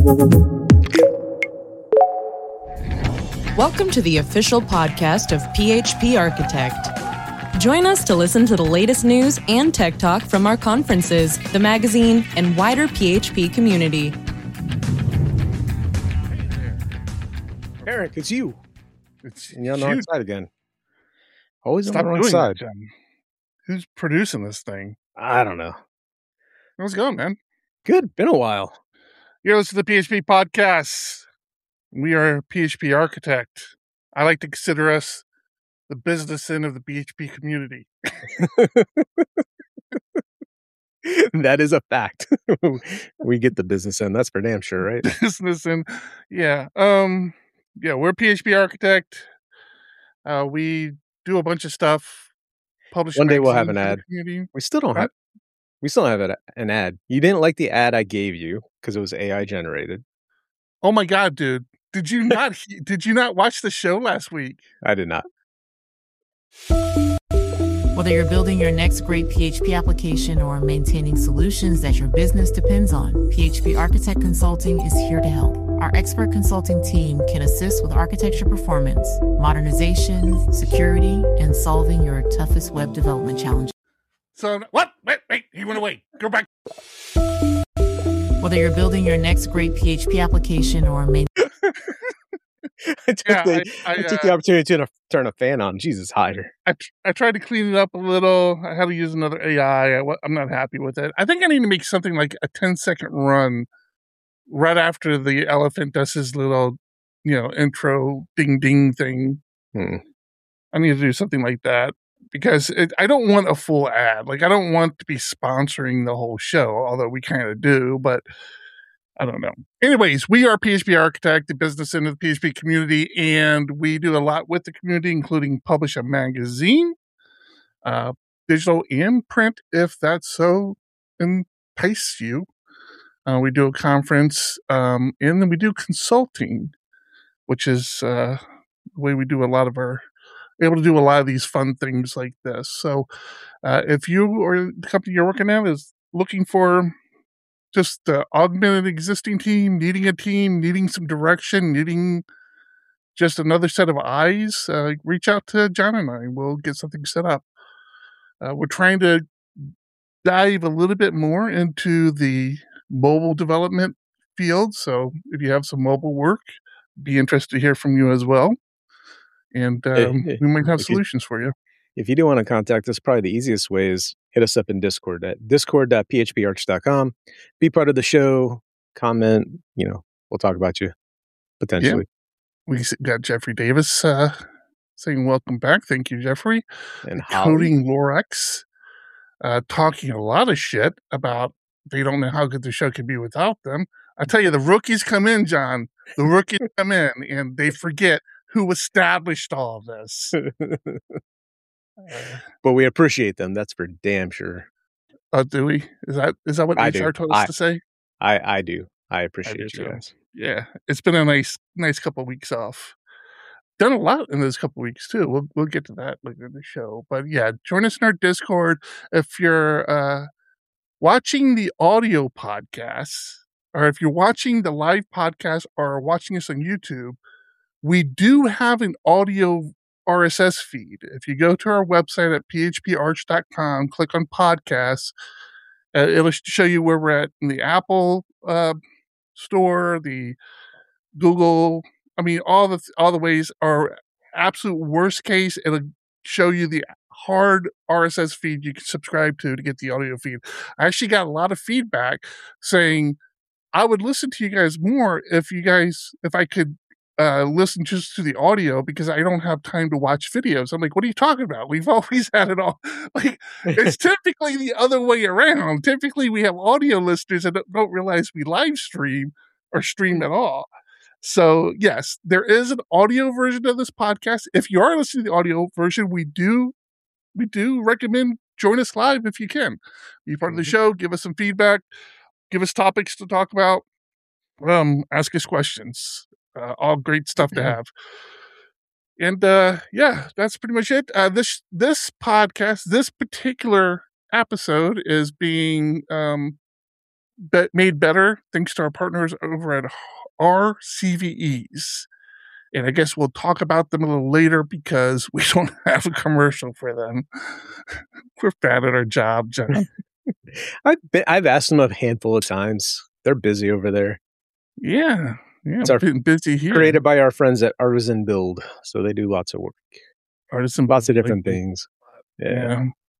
Welcome to the official podcast of PHP Architect. Join us to listen to the latest news and tech talk from our conferences, the magazine, and wider PHP community. Eric, it's you. You're on the wrong side again. Always Stop on the wrong doing side. that, Jen. Who's producing this thing? I don't know. How's it going, man? Good. Been a while. You're listening to the PHP podcast. We are PHP Architect. I like to consider us the business end of the PHP community. That is a fact. We get the business end. That's for damn sure, right? Business end. Yeah. We're PHP Architect. We do a bunch of stuff. Publish One day we'll have an magazines ad. for the community. We still don't have. We still have an ad. You didn't like the ad I gave you because it was AI generated. Oh my God, dude! Did you not? Did you not watch the show last week? I did not. Whether you're building your next great PHP application or maintaining solutions that your business depends on, PHP Architect Consulting is here to help. Our expert consulting team can assist with architecture performance, modernization, security, and solving your toughest web development challenges. So, what? Wait, he went away. Go back. Whether you're building your next great PHP application or I took the opportunity to turn a fan on. Jesus, hider. I tried to clean it up a little. I had to use another AI. I'm not happy with it. I think I need to make something like a 10-second run right after the elephant does his little, intro ding ding thing. I need to do something like that because I don't want a full ad. Like, I don't want to be sponsoring the whole show, although we kind of do, but I don't know. Anyways, we are PHP Architect, the business end of the PHP community, and we do a lot with the community, including publish a magazine, digital and print, if that so entices you. We do a conference, and then we do consulting, which is the way we do able to do a lot of these fun things like this. So if you or the company you're working at is looking for just augment an existing team, needing some direction, needing just another set of eyes, reach out to John and I. We'll get something set up. We're trying to dive a little bit more into the mobile development field. So if you have some mobile work, be interested to hear from you as well. And we might have solutions for you. If you do want to contact us, probably the easiest way is hit us up in Discord at discord.phparch.com. Be part of the show, comment, we'll talk about you potentially. Yeah. We got Jeffrey Davis saying welcome back. Thank you, Jeffrey. And Coding Lorex talking a lot of shit about they don't know how good the show could be without them. I tell you, the rookies come in, John. The rookies come in and they forget who established all of this. But we appreciate them. That's for damn sure. Do we? Is that what HR told us to say? I do. I appreciate you guys. Yeah, it's been a nice couple of weeks off. Done a lot in those couple of weeks too. We'll get to that later in the show. But yeah, join us in our Discord if you're watching the audio podcasts, or if you're watching the live podcast, or watching us on YouTube. We do have an audio RSS feed. If you go to our website at phparch.com, click on podcasts, it'll show you where we're at in the Apple store, the Google. I mean, all the ways are absolute worst case. It'll show you the hard RSS feed you can subscribe to get the audio feed. I actually got a lot of feedback saying I would listen to you guys more if I could listen just to the audio because I don't have time to watch videos. I'm like, what are you talking about? We've always had it all. Like, it's typically the other way around. Typically, we have audio listeners that don't realize we live stream or stream at all. So, yes, there is an audio version of this podcast. If you are listening to the audio version, we do recommend join us live if you can. Be part of the show. Give us some feedback. Give us topics to talk about. Ask us questions. All great stuff to have. And that's pretty much it. This podcast, this particular episode is being made better thanks to our partners over at RCVEs. And I guess we'll talk about them a little later because we don't have a commercial for them. We're bad at our job, John. I've asked them a handful of times. They're busy over there. Yeah, it's been busy here. Created by our friends at Artisan Build, so they do lots of work. Lots of different things. Yeah.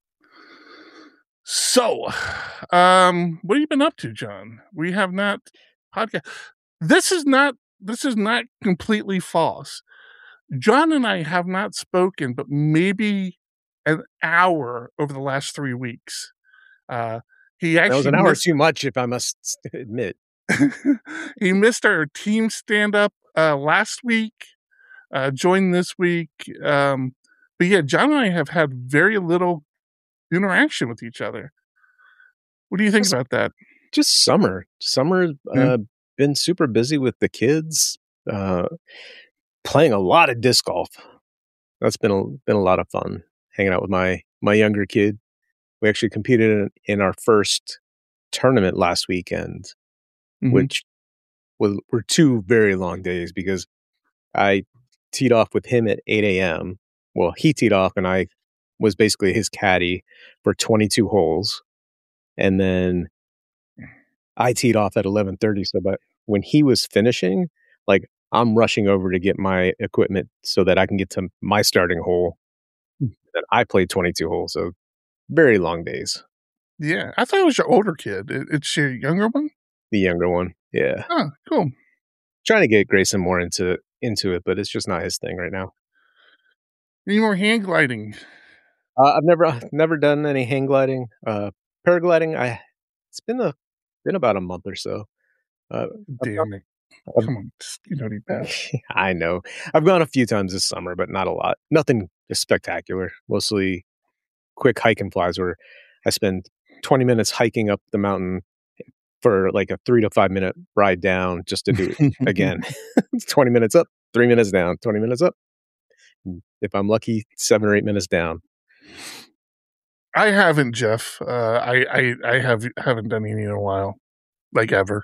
So, what have you been up to, John? We have not podcast. This is not completely false. John and I have not spoken, but maybe an hour over the last 3 weeks. He actually that was an hour too much, if I must admit. He missed our team stand-up last week, joined this week. But yeah, John and I have had very little interaction with each other. What do you think about that? Just summer. Been super busy with the kids, playing a lot of disc golf. That's been a lot of fun, hanging out with my younger kid. We actually competed in our first tournament last weekend, which were 2 very long days because I teed off with him at 8 a.m. Well, he teed off and I was basically his caddy for 22 holes. And then I teed off at 11:30. So but when he was finishing, like, I'm rushing over to get my equipment so that I can get to my starting hole. That I played 22 holes. So very long days. Yeah. I thought it was your older kid. It's your younger one? The younger one. Yeah. Oh, cool. Trying to get Grayson more into it, but it's just not his thing right now. Any more hang gliding? I've never done any hang gliding. Paragliding, it's been about a month or so. Damn it. Come on, you don't need that. I know. I've gone a few times this summer, but not a lot. Nothing spectacular. Mostly quick hike and flies where I spend 20 minutes hiking up the mountain for like a 3 to 5 minute ride down just to do it again. It's 20 minutes up, 3 minutes down, 20 minutes up. If I'm lucky, 7 or 8 minutes down. I haven't, Jeff. I haven't done any in a while, like ever.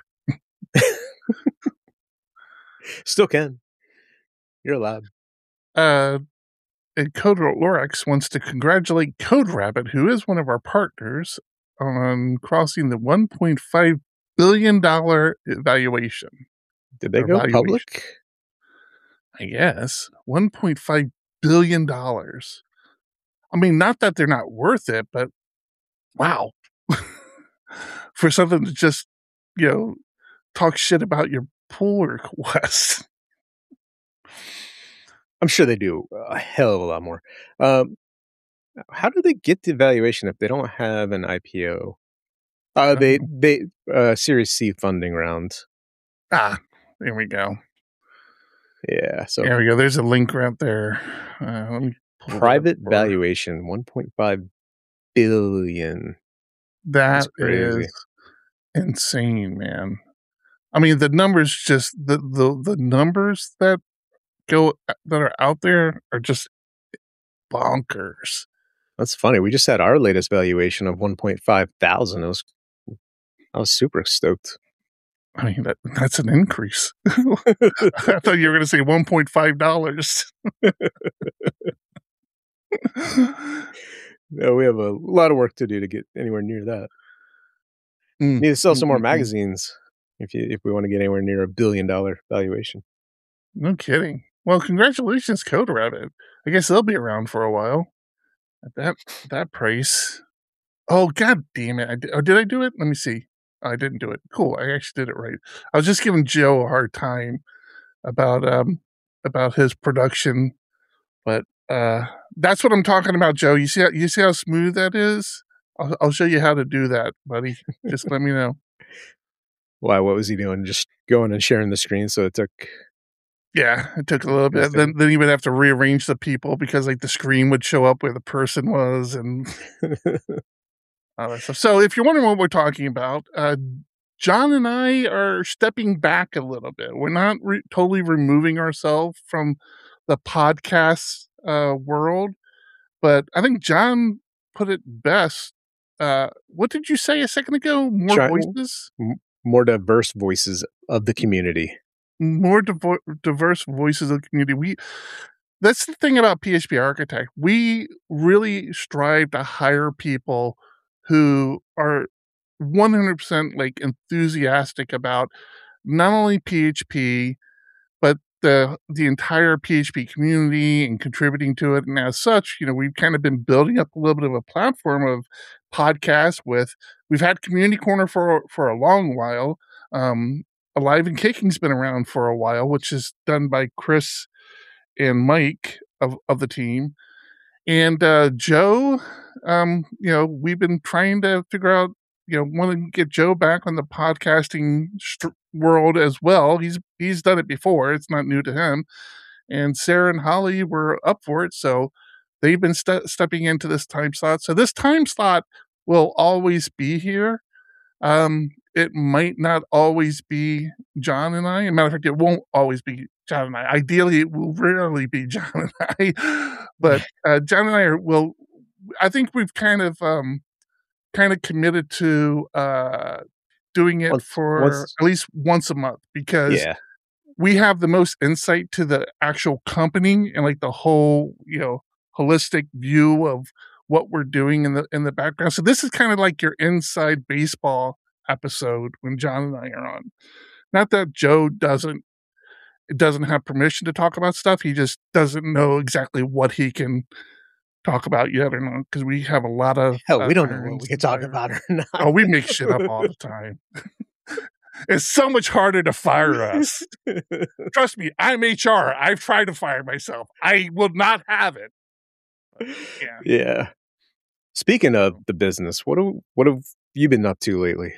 Still can. You're allowed. And Code Lorax wants to congratulate Code Rabbit, who is one of our partners, on crossing the $1.5 billion valuation. Did they go public? I guess. $1.5 billion. I mean, not that they're not worth it, but wow. For something to just, talk shit about your pull request. I'm sure they do a hell of a lot more. How do they get the valuation if they don't have an IPO? They Series C funding round. There we go. Yeah, so there we go. There's a link right there. Let me private valuation, $1.5 billion. That is insane, man. I mean, the numbers just the numbers that are out there are just bonkers. That's funny. We just had our latest valuation of 1.5 thousand. I was super stoked. I mean, that's an increase. I thought you were going to say $1.5. No, we have a lot of work to do to get anywhere near that. Need to sell some more magazines if we want to get anywhere near $1 billion valuation. No kidding. Well, congratulations, Code Rabbit. I guess they'll be around for a while at that price. Oh, god damn it! Did I do it? Let me see. I didn't do it. Cool. I actually did it right. I was just giving Joe a hard time about his production, but that's what I'm talking about, Joe. You see how smooth that is? I'll show you how to do that, buddy. Just let me know. Why? What was he doing? Just going and sharing the screen? So it took. Yeah, it took a little bit. Then you would have to rearrange the people because like the screen would show up where the person was and all that stuff. So if you're wondering what we're talking about, John and I are stepping back a little bit. We're not totally removing ourselves from the podcast world, but I think John put it best what did you say a second ago? More voices? More diverse voices of the community. More diverse voices of the community. That's the thing about PHP Architect. We really strive to hire people who are 100% like enthusiastic about not only PHP, but the entire PHP community and contributing to it. And as such, we've kind of been building up a little bit of a platform of podcasts we've had Community Corner for a long while. Alive and Kicking's been around for a while, which is done by Chris and Mike of the team. And Joe, we've been trying to figure out, want to get Joe back on the podcasting world as well. He's done it before. It's not new to him. And Sarah and Holly were up for it. So they've been stepping into this time slot. So this time slot will always be here. It might not always be John and I. As a matter of fact, it won't always be John and I. Ideally, it will rarely be John and I. But John and I I think we've kind of committed to doing it for at least once a month, because we have the most insight to the actual company and like the whole, holistic view of what we're doing in the background. So this is kind of like your inside baseball episode when John and I are on. Not that Joe doesn't have permission to talk about stuff. He just doesn't know exactly what he can talk about yet or not, because we have a lot of we don't know what we can talk about or not. Oh, we make shit up all the time. It's so much harder to fire us. Trust me, I'm HR. I've tried to fire myself. I will not have it. Yeah. Speaking of the business, what have you been up to lately?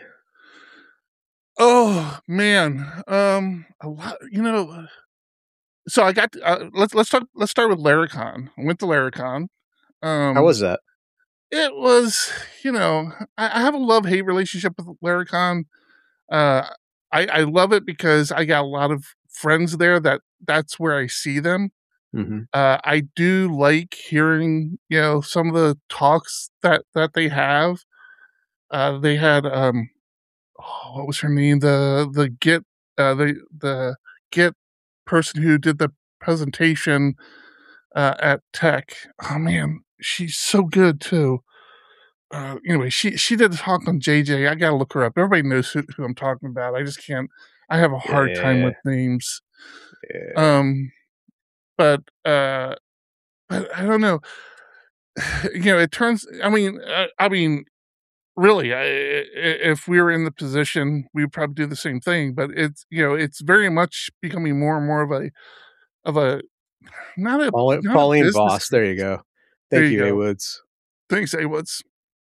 Oh man, a lot. So I got. Let's start with Laracon. I went to Laracon. How was that? It was, I have a love-hate relationship with Laracon. I love it because I got a lot of friends there that's where I see them. Mm-hmm. I do like hearing, some of the talks that they have. They had, what was her name? The Git person who did the presentation at Tech. Oh man, she's so good too. Anyway, she did a talk on JJ. I gotta look her up. Everybody knows who I'm talking about. I just can't. I have a hard time with names. Yeah. But I don't know. It turns. I mean, really, if we were in the position, we would probably do the same thing. But it's very much becoming more and more of a not a Pauline Voss. There you go. Thank you, A Woods. Thanks, A Woods.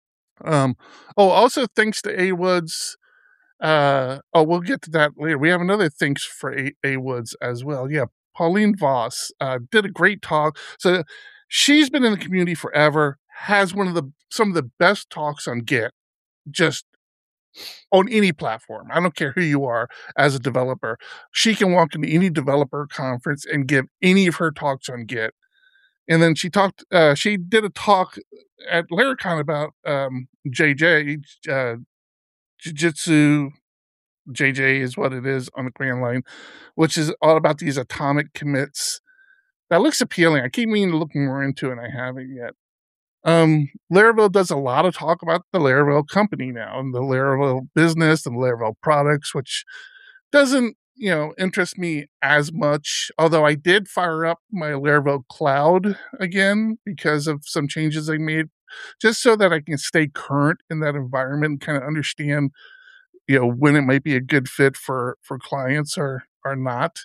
Also thanks to A Woods. We'll get to that later. We have another thanks for A Woods as well. Yeah, Pauline Voss did a great talk. So she's been in the community forever. Has some of the best talks on Git, just on any platform. I don't care who you are as a developer. She can walk into any developer conference and give any of her talks on Git. And then she did a talk at Laracon about JJ, Jiu-Jitsu. JJ is what it is on the command line, which is all about these atomic commits. That looks appealing. I keep meaning to look more into it, and I haven't yet. Laravel does a lot of talk about the Laravel company now, and the Laravel business and Laravel products, which doesn't, interest me as much. Although I did fire up my Laravel cloud again because of some changes I made, just so that I can stay current in that environment and kind of understand, when it might be a good fit for clients or not.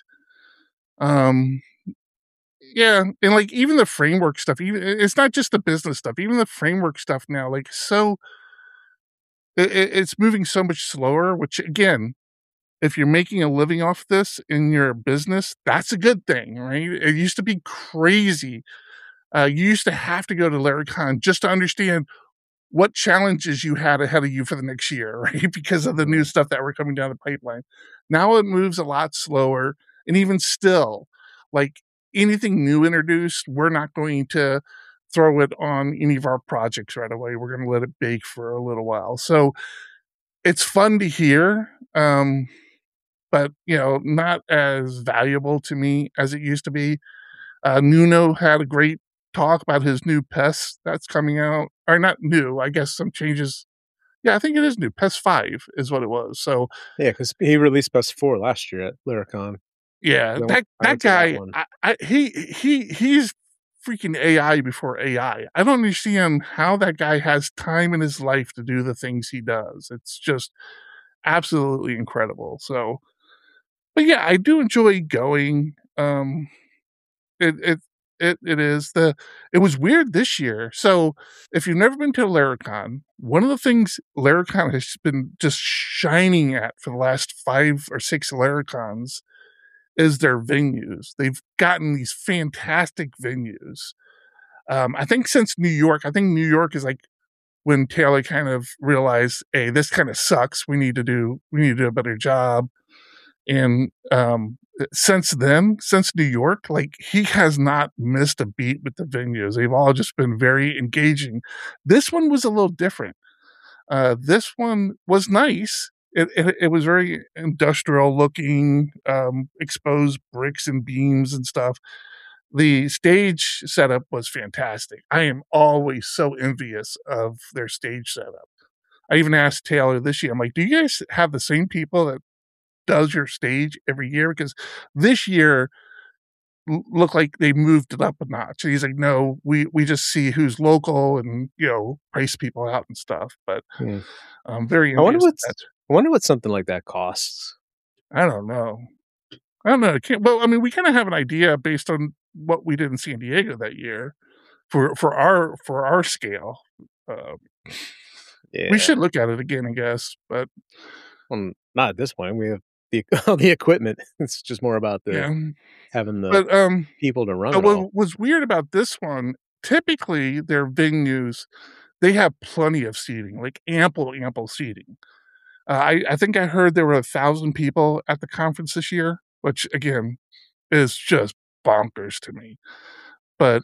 Yeah, and like even the framework stuff, even it's not just the business stuff, even the framework stuff now, like it's moving so much slower, which again, if you're making a living off this in your business, that's a good thing, right? It used to be crazy. You used to have to go to Laracon just to understand what challenges you had ahead of you for the next year, right? Because of the new stuff that were coming down the pipeline. Now it moves a lot slower. And even still, like anything new introduced, we're not going to throw it on any of our projects right away. We're going to let it bake for a little while. So it's fun to hear, but not as valuable to me as it used to be. Nuno had a great talk about his new PES that's coming out, or not new, I guess some changes. Yeah, I think it is new. PES 5 is what it was. So yeah, because he released PES 4 last year at Lyricon. yeah, that guy, he's freaking AI before AI. I don't understand how that guy has time in his life to do the things he does. It's just absolutely incredible. So, but yeah, I do enjoy going. It was weird this year. So if you've never been to Laracon, one of the things Laracon has been just shining at for the last 5 or 6 Laracons is their venues. They've gotten these fantastic venues. I think since New York is like when Taylor kind of realized, hey, this kind of sucks. We need to do a better job. And since New York, like he has not missed a beat with the venues. They've all just been very engaging. This one was a little different. This one was nice. It was very industrial looking, exposed bricks and beams and stuff. The stage setup was fantastic. I am always so envious of their stage setup. I even asked Taylor this year, I'm like, do you guys have the same people that does your stage every year? Because this year looked like they moved it up a notch. And he's like, no, we just see who's local and, price people out and stuff. But I'm very I wonder what something like that costs. I don't know. Well, I mean, we kind of have an idea based on what we did in San Diego that year for our scale. Yeah. We should look at it again, I guess, but not at this point. We have the equipment. It's just more about having the people to run it all. What was weird about this one, typically their venues, they have plenty of seating, like ample seating. I think I heard there were 1,000 people at the conference this year, which again is just bonkers to me. But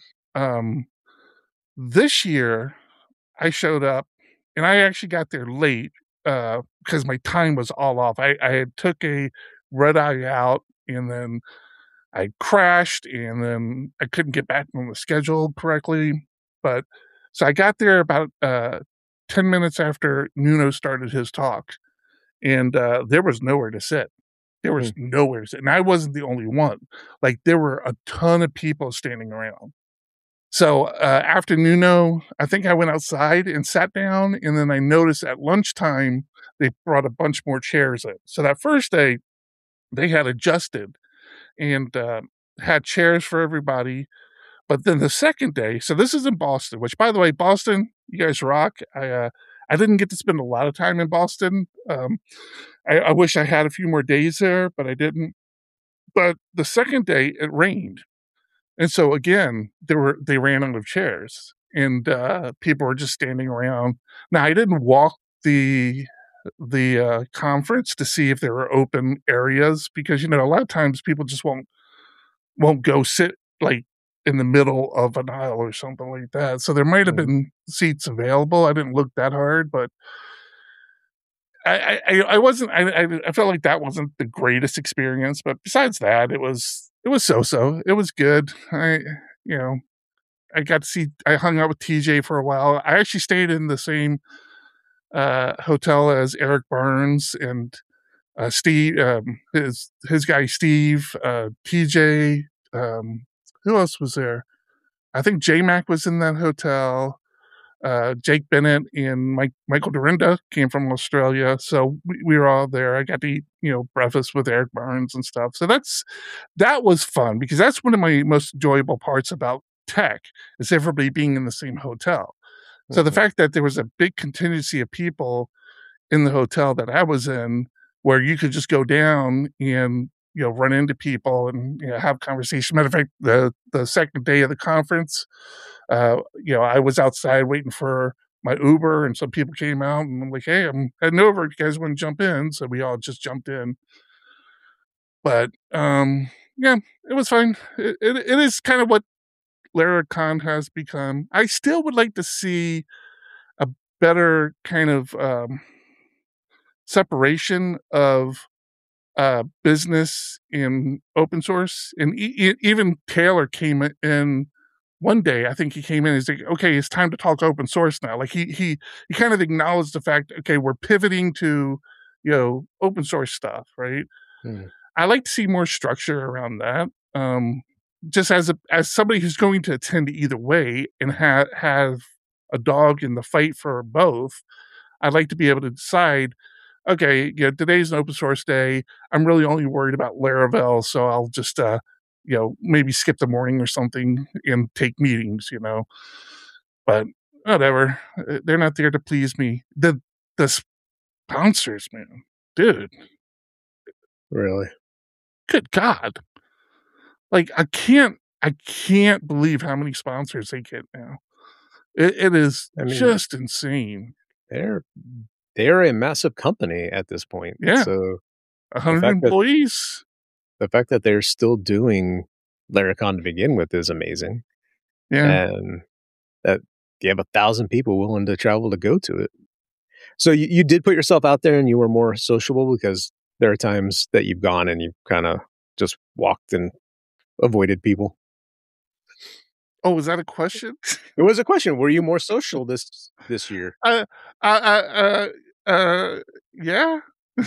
this year I showed up and I actually got there late because my time was all off. I had took a red eye out and then I crashed and then I couldn't get back on the schedule correctly. But so I got there about 10 minutes after Nuno started his talk, and there was nowhere to sit. There was nowhere to sit. And I wasn't the only one. Like there were a ton of people standing around. So after Nuno, I think I went outside and sat down, and then I noticed at lunchtime they brought a bunch more chairs in. So that first day, they had adjusted and had chairs for everybody. But then the second day, so this is in Boston, which, by the way, Boston, you guys rock. I didn't get to spend a lot of time in Boston. I wish I had a few more days there, but I didn't. But the second day, it rained. And so again, they ran out of chairs, and people were just standing around. Now I didn't walk the conference to see if there were open areas because a lot of times people just won't go sit like in the middle of an aisle or something like that. So there might have been seats available. I didn't look that hard, but I wasn't. I felt like that wasn't the greatest experience. But besides that, it was so-so. It was good. I got to see. I hung out with TJ for a while. I actually stayed in the same hotel as Eric Burns and Steve. His guy Steve. TJ. Who else was there? I think J-Mac was in that hotel. Jake Bennett and Michael Dorinda came from Australia, so we were all there. I got to eat, breakfast with Eric Burns and stuff. So that was fun because that's one of my most enjoyable parts about tech is everybody being in the same hotel. So the fact that there was a big contingency of people in the hotel that I was in, where you could just go down and run into people and have conversation. Matter of fact, the second day of the conference. I was outside waiting for my Uber and some people came out and I'm like, hey, I'm heading over. If you guys want to jump in? So we all just jumped in. But it was fine. It is kind of what Laracon has become. I still would like to see a better kind of separation of business in open source. And even Taylor came in one day. I think he came in and he's like, okay, it's time to talk open source now. Like he kind of acknowledged the fact, okay, we're pivoting to, open source stuff, right? I like to see more structure around that. Just as somebody who's going to attend either way and have a dog in the fight for both, I'd like to be able to decide, okay, today's an open source day. I'm really only worried about Laravel, so I'll just, maybe skip the morning or something and take meetings, But whatever. They're not there to please me. The sponsors, man. Dude. Really? Good God. Like, I can't believe how many sponsors they get now. It is just insane. They're a massive company at this point. Yeah. So 100 employees. The fact that they're still doing Laracon to begin with is amazing. Yeah. And that you have 1,000 people willing to travel to go to it. So you did put yourself out there and you were more sociable, because there are times that you've gone and you've kind of just walked and avoided people. Oh, was that a question? It was a question. Were you more social this year? Yeah.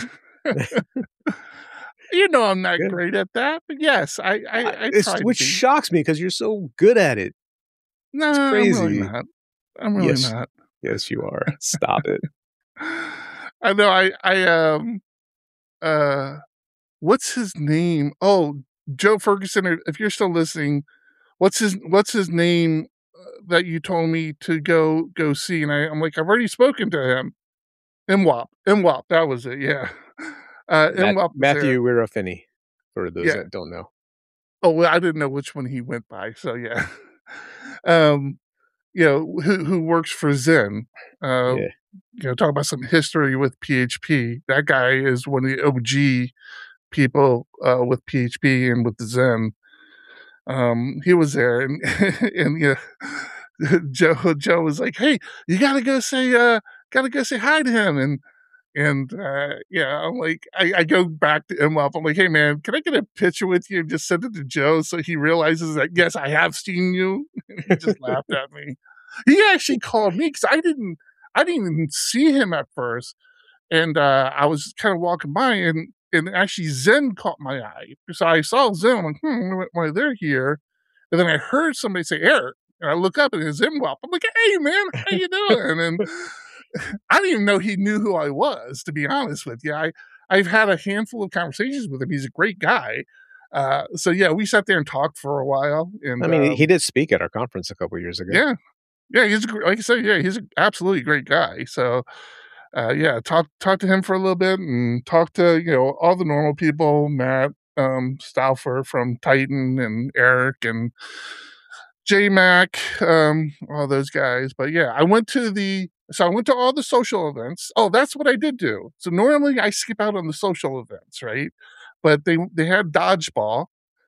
I'm not great at that, but yes, I tried. Which shocks me because you're so good at it. No, it's crazy. I'm really not. I'm really not. Yes, you are. Stop it. I know. What's his name? Oh, Joe Ferguson. If you're still listening, what's his name that you told me to go see? And I'm like, I've already spoken to him. MWAP. That was it. Yeah. MWAP. Matthew Wirafini, for those that don't know. Oh, well, I didn't know which one he went by. So yeah. Who works for Zen. Talk about some history with PHP. That guy is one of the OG people with PHP and with the Zen. He was there, and Joe was like, "Hey, you gotta go say hi to him." And I'm like, I go back to MWAP. I'm like, "Hey man, can I get a picture with you and just send it to Joe so he realizes that yes, I have seen you?" And he just laughed at me. He actually called me because I didn't even see him at first, and I was kind of walking by, and actually Zen caught my eye. So I saw Zen. I'm like, why they're here? And then I heard somebody say Eric, and I look up and it's MWAP. I'm like, hey man, how you doing? And then I didn't even know he knew who I was, to be honest with you. I've had a handful of conversations with him. He's a great guy. So yeah, we sat there and talked for a while. And I mean, he did speak at our conference a couple of years ago. Yeah. Yeah, he's like I said, he's an absolutely great guy. So talk to him for a little bit and talk to, all the normal people, Matt Stauffer from Titan and Eric and J-Mac, all those guys. But yeah, I went to all the social events. Oh, that's what I did do. So normally I skip out on the social events, right? But they had dodgeball.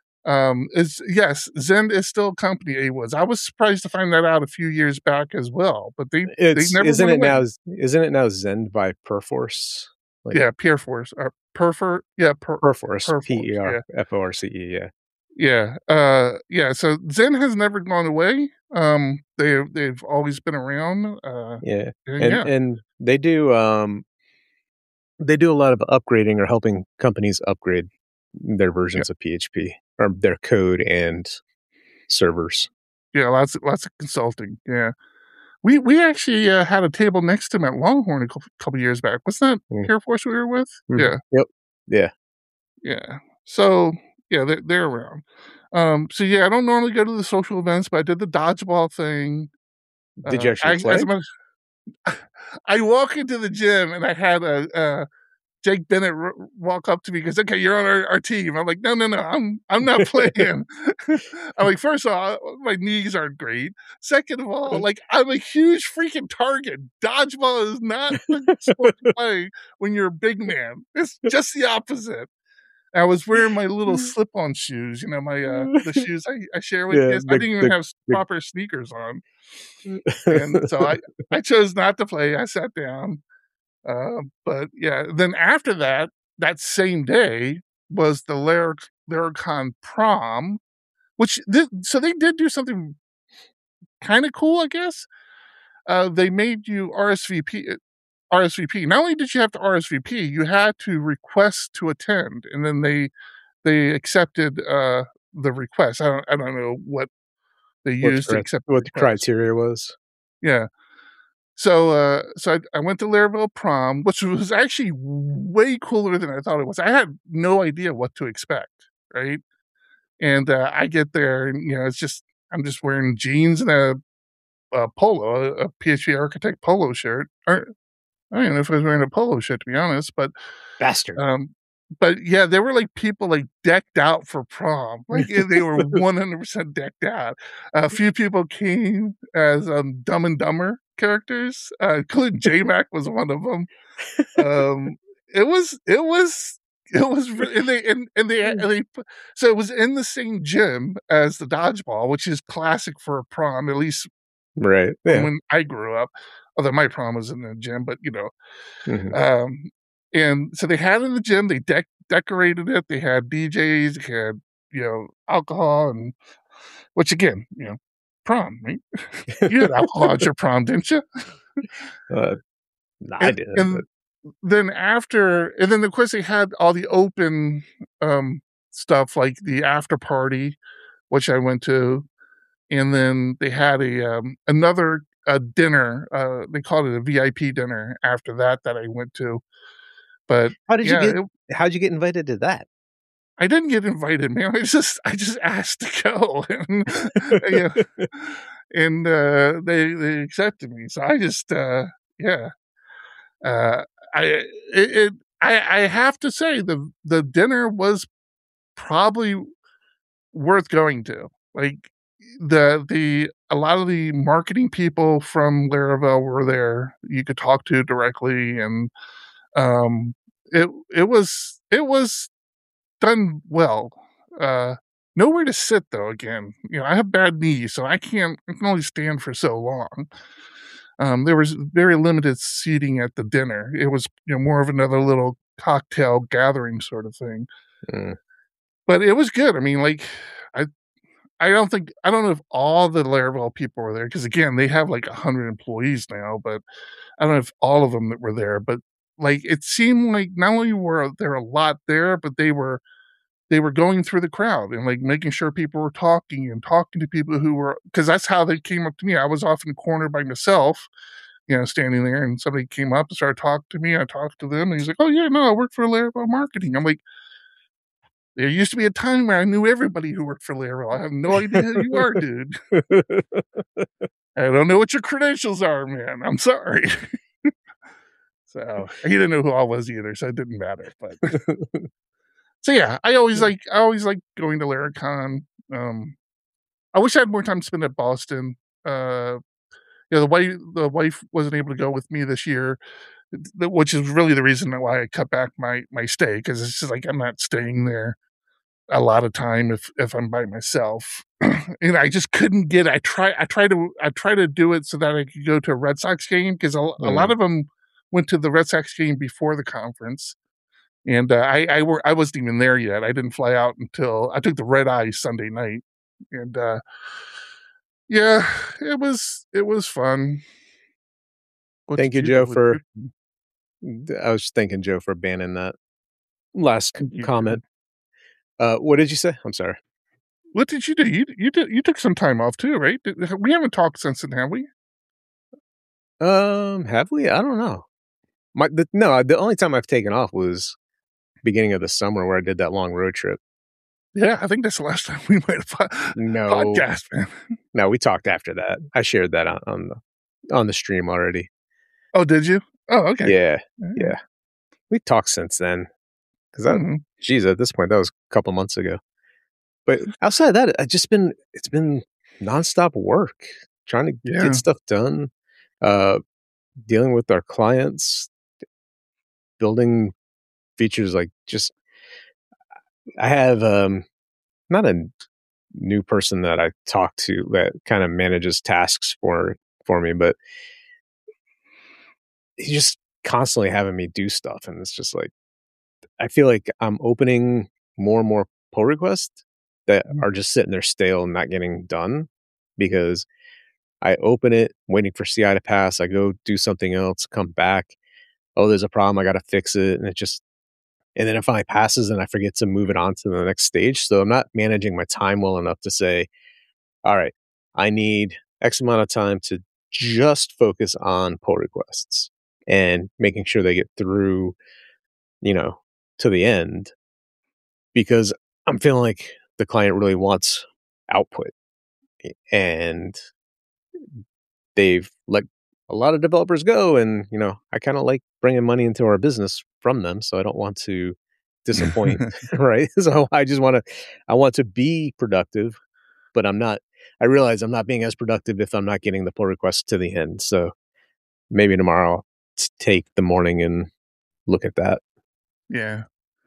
Zen is still a company. It was. I was surprised to find that out a few years back as well. But they never. Isn't it now Zen by Perforce? Perforce. Perforce. Perforce. Yeah. So Zen has never gone away. They've always been around. And they do a lot of upgrading or helping companies upgrade their versions of PHP or their code and servers. Yeah, lots of consulting. Yeah. We actually had a table next to him at Longhorn a couple years back. Wasn't that Perforce we were with? Mm-hmm. Yeah. Yep. Yeah. Yeah. So yeah, they're around. So yeah, I don't normally go to the social events, but I did the dodgeball thing. Did you actually play? I walk into the gym and I had a Jake Bennett walk up to me and goes, "Okay, you're on our team." I'm like, no, I'm not playing. I'm like, first of all, my knees aren't great. Second of all, like, I'm a huge freaking target. Dodgeball is not the sport to play when you're a big man. It's just the opposite. I was wearing my little slip-on shoes, my the shoes I share with Yeah, kids. I didn't even have proper sneakers on, and so I chose not to play. I sat down, but yeah. Then after that same day was the Laracon prom, which so they did do something kind of cool, I guess. They made you RSVP. Not only did you have to RSVP, you had to request to attend, and then they accepted the request. I don't know what they used to accept what the criteria was. Yeah. So I went to Laravel prom, which was actually way cooler than I thought it was. I had no idea what to expect, right? And I get there, and it's just I'm just wearing jeans and a polo, a PHP Architect polo shirt. Or I don't know if I was wearing a polo shirt, to be honest, but bastard. But yeah, there were like people like decked out for prom. Like they were 100% decked out. A few people came as Dumb and Dumber characters, including J-Mac was one of them. It was really, and they so it was in the same gym as the dodgeball, which is classic for a prom, at least right. Yeah. When I grew up. Although my prom was in the gym, but Mm-hmm. And so they had it in the gym. They decorated it. They had DJs. They had alcohol, and which again, prom, right? You had alcohol at your prom, didn't you? I didn't. And then of course they had all the open stuff like the after party, which I went to, and then they had another dinner. They called it a VIP dinner after that I went to. But how'd you get invited to that? I didn't get invited, man. I just asked to go, and and they accepted me. So I just I have to say the dinner was probably worth going to. Like a lot of the marketing people from Laravel were there. You could talk to directly, and it was done well. Nowhere to sit though. Again, I have bad knees, so I can only stand for so long. There was very limited seating at the dinner. It was more of another little cocktail gathering sort of thing. But it was good. I mean, like I don't know if all the Laravel people were there, because again, they have like 100 employees now, but I don't know if all of them that were there, but like it seemed like not only were there a lot there, but they were going through the crowd and like making sure people were talking to people who were, because that's how they came up to me. I was off in the corner by myself, standing there, and somebody came up and started talking to me. I talked to them, and he's like, "Oh yeah, no, I work for Laravel marketing." I'm like, there used to be a time where I knew everybody who worked for Laravel. I have no idea who you are, dude. I don't know what your credentials are, man. I'm sorry. So he didn't know who I was either, so it didn't matter. But so yeah, I always like going to Laracon. I wish I had more time to spend at Boston. The wife wasn't able to go with me this year, which is really the reason why I cut back my stay, because it's just like I'm not staying there a lot of time if I'm by myself. And I just couldn't get. I try to do it so that I could go to a Red Sox game, because a lot of them went to the Red Sox game before the conference, and I wasn't even there yet. I didn't fly out until I took the red eye Sunday night, and yeah, it was fun. Thank you, Joe, for. I was thanking Joe for banning that last comment. What did you say? I'm sorry. What did you do? You took some time off too, right? We haven't talked since then, have we? Have we? I don't know. The only time I've taken off was beginning of the summer, where I did that long road trip. Yeah, I think that's the last time we might have podcast, man. No, we talked after that. I shared that on the stream already. Oh, did you? Oh, okay. Yeah. We talked since then. Because geez, at this point, that was a couple months ago. But outside of that, it's been nonstop work, trying to get stuff done, dealing with our clients, building features. Like, just I have not a new person that I talk to that kind of manages tasks for me, but he's just constantly having me do stuff, and it's just like I feel like I'm opening more and more pull requests that are just sitting there stale and not getting done because I open it, waiting for CI to pass. I go do something else, come back. Oh, there's a problem. I got to fix it. And then it finally passes and I forget to move it on to the next stage. So I'm not managing my time well enough to say, all right, I need X amount of time to just focus on pull requests and making sure they get through, to the end, because I'm feeling like the client really wants output, and they've let a lot of developers go, and I kind of like bringing money into our business from them, so I don't want to disappoint. Right? So I want to be productive, but I realize I'm not being as productive if I'm not getting the pull request to the end. So maybe tomorrow I'll take the morning and look at that. Yeah.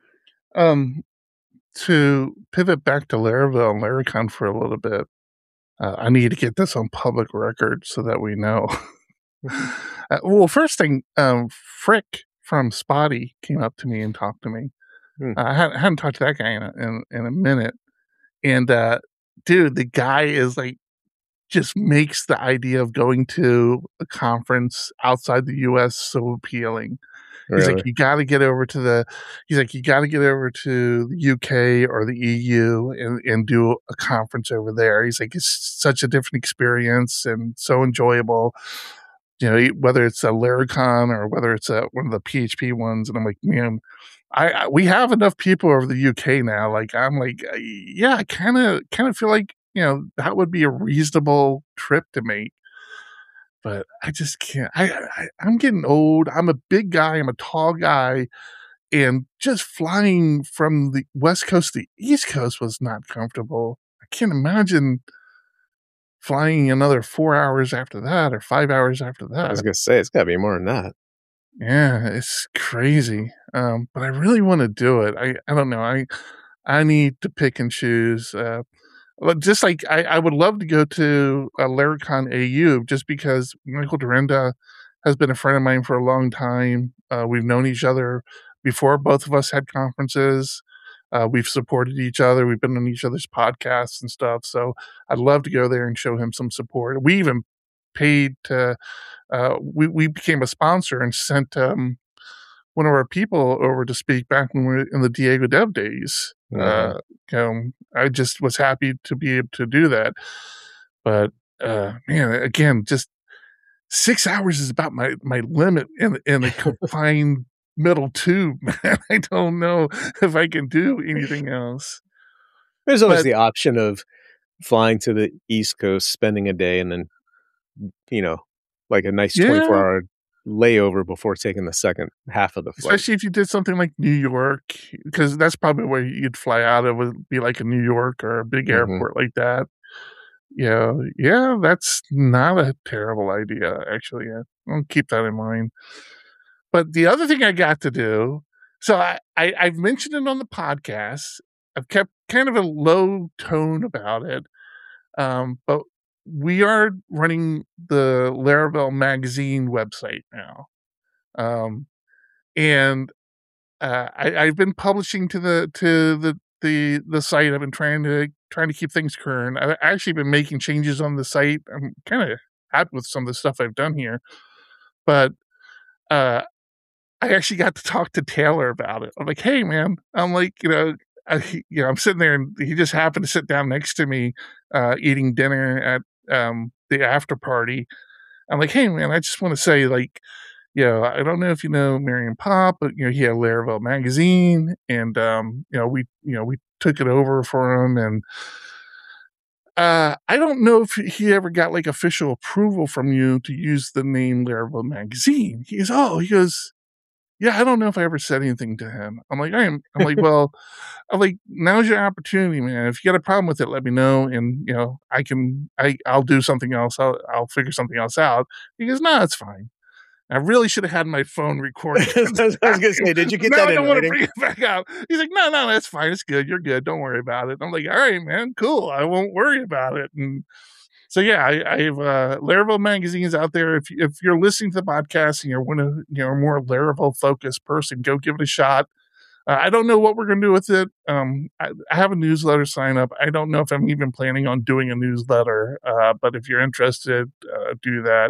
To pivot back to Laravel and Laracon for a little bit, I need to get this on public record so that we know. Well, first thing, Frick from Spotty came up to me and talked to me. I hadn't talked to that guy in a minute. And dude, the guy is like, just makes the idea of going to a conference outside the US so appealing. He's Really? like, you got to get over to the UK or the EU and do a conference over there. He's like, it's such a different experience and so enjoyable. Whether it's a Laracon or whether it's one of the PHP ones. And I'm like, man, we have enough people over the UK now. Like, I'm like, yeah, I kind of feel like, that would be a reasonable trip to make. But I just can't. I'm getting old. I'm a big guy. I'm a tall guy. And just flying from the West Coast to the East Coast was not comfortable. I can't imagine flying another 4 hours after that or 5 hours after that. I was going to say, it's got to be more than that. Yeah, it's crazy. But I really want to do it. I don't know. I need to pick and choose. Just like I would love to go to Laracon AU just because Michael Dorinda has been a friend of mine for a long time. We've known each other before both of us had conferences. We've supported each other. We've been on each other's podcasts and stuff. So I'd love to go there and show him some support. We even paid to, we became a sponsor and sent one of our people over to speak back when we were in the Diego Dev days. I just was happy to be able to do that. But man, again, just 6 hours is about my limit in a confined middle tube. Man, I don't know if I can do anything else. There's always the option of flying to the East Coast, spending a day, and then, like a nice 24-hour layover before taking the second half of the flight. Especially if you did something like New York, because that's probably where you'd fly out of, would be like a New York or a big airport like that. Yeah, that's not a terrible idea, actually. I'll keep that in mind. But the other thing I got to do, so I've mentioned it on the podcast. I've kept kind of a low tone about it. But we are running the Laravel magazine website now. And I've been publishing to the site. I've been trying to keep things current. I've actually been making changes on the site. I'm kind of happy with some of the stuff I've done here. But I actually got to talk to Taylor about it. I'm like, hey man, I'm like, I'm sitting there and he just happened to sit down next to me, eating dinner at the after party. I'm like, hey man, I just want to say, like, I don't know if you know Marion Pop, but he had Laravel magazine, and we took it over for him, and I don't know if he ever got like official approval from you to use the name Laravel magazine. He goes, yeah, I don't know if I ever said anything to him. I'm like, well, now's your opportunity, man. If you got a problem with it, let me know. And, I'll do something else. I'll figure something else out. He goes, no, it's fine. I really should have had my phone recording. I was going to say, did you get that I in don't want to writing? bring it back out. He's like, no, that's fine. It's good. You're good. Don't worry about it. I'm like, all right, man, cool. I won't worry about it. And so, yeah, I have Laravel magazines out there. If you're listening to the podcast and you're a more Laravel focused person, go give it a shot. I don't know what we're going to do with it. I have a newsletter sign up. I don't know if I'm even planning on doing a newsletter, but if you're interested, do that.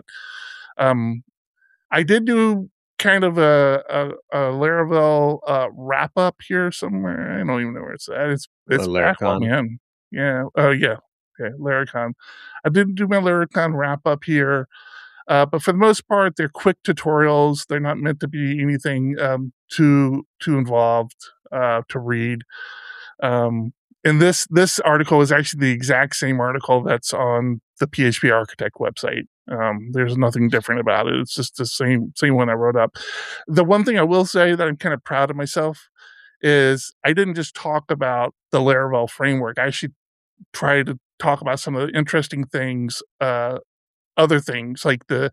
I did do kind of a Laravel wrap up here somewhere. I don't even know where it's at. It's back on the end. Yeah. Yeah. Okay. Laracon. I did do my Laracon wrap up here. But for the most part, they're quick tutorials. They're not meant to be anything too involved to read. And this article is actually the exact same article that's on the PHP Architect website. There's nothing different about it. It's just the same one I wrote up. The one thing I will say that I'm kind of proud of myself is I didn't just talk about the Laravel framework. I actually tried to talk about some of the interesting things, other things like the